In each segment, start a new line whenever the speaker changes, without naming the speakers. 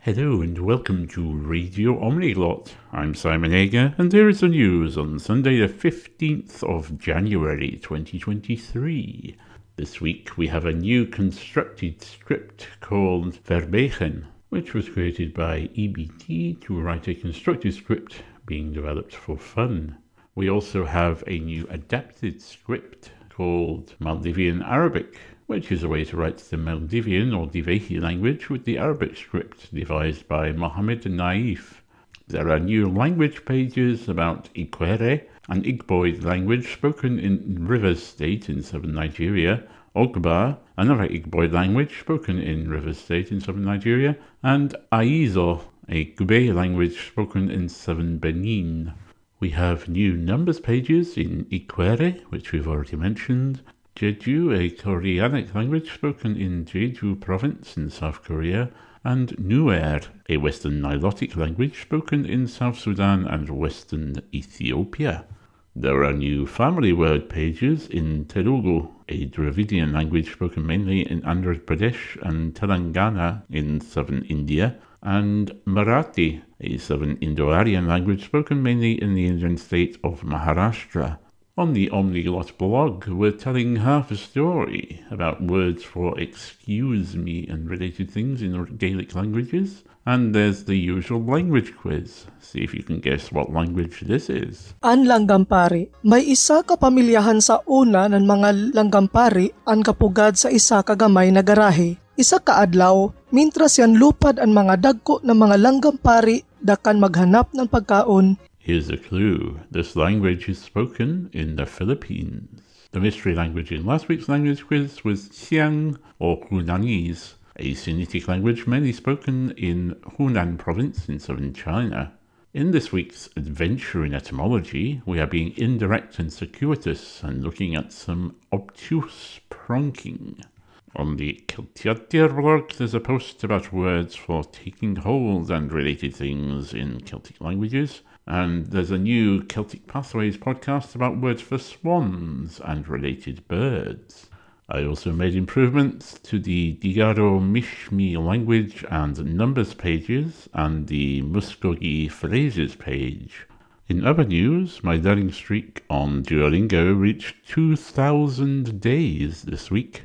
Hello and welcome to Radio Omniglot. I'm Simon Egger, and there is the news on Sunday the 15th of January 2023. This week we have a new constructed script called Verbegen, which was created by EBT to write a constructed script being developed for fun. We also have a new adapted script called Maldivian Arabic, which is a way to write the Maldivian or Divehi language with the Arabic script devised by Mohammed Naif. There are new language pages about Ikwere, an Igboid language spoken in Rivers State in southern Nigeria, Ogba, another Igboid language spoken in Rivers State in southern Nigeria, and Aizo, a Gube language spoken in southern Benin. We have new numbers pages in Ikwere, which we've already mentioned, Jeju, a Koreanic language spoken in Jeju province in South Korea, and Nuer, a Western Nilotic language spoken in South Sudan and Western Ethiopia. There are new family word pages in Telugu, a Dravidian language spoken mainly in Andhra Pradesh and Telangana in southern India, and Marathi, a southern Indo-Aryan language spoken mainly in the Indian state of Maharashtra. On the Omniglot blog, we're telling half a story about words for excuse me and related things in Gaelic languages. And there's the usual language quiz. See if you can guess what language this is.
Ang langgampari. May isa ka pamilyahan sa una ng mga langgampari ang kapugad sa isa ka gamay na garahe. Isa ka adlaw, mintras yan lupad ang mga dagko ng mga langgampari dakan maghanap ng pagkaon.
Here's a clue. This language is spoken in the Philippines. The mystery language in last week's language quiz was Xiang or Hunanese, a Sinitic language mainly spoken in Hunan province in southern China. In this week's adventure in etymology, we are being indirect and circuitous and looking at some obtuse pronking. On the Celtiadur blog, there's a post about words for taking hold and related things in Celtic languages. And there's a new Celtic Pathways podcast about words for swans and related birds. I also made improvements to the Digaro Mishmi language and numbers pages and the Muskogee phrases page. In other news, my learning streak on Duolingo reached 2,000 days this week.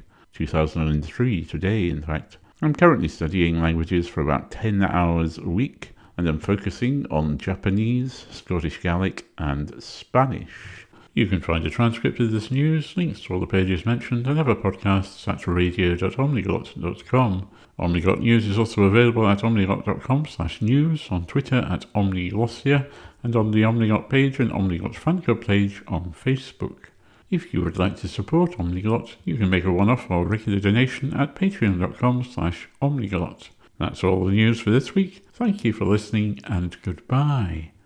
2003 today, in fact. I'm currently studying languages for about 10 hours a week, and I'm focusing on Japanese, Scottish Gaelic, and Spanish. You can find a transcript of this news, links to all the pages mentioned, and other podcasts at radio.omniglot.com. Omniglot News is also available at omniglot.com/news, on Twitter at omniglossia, and on the Omniglot page and Omniglot fan club page on Facebook. If you would like to support Omniglot, you can make a one-off or regular donation at patreon.com/omniglot. That's all the news for this week. Thank you for listening, and goodbye.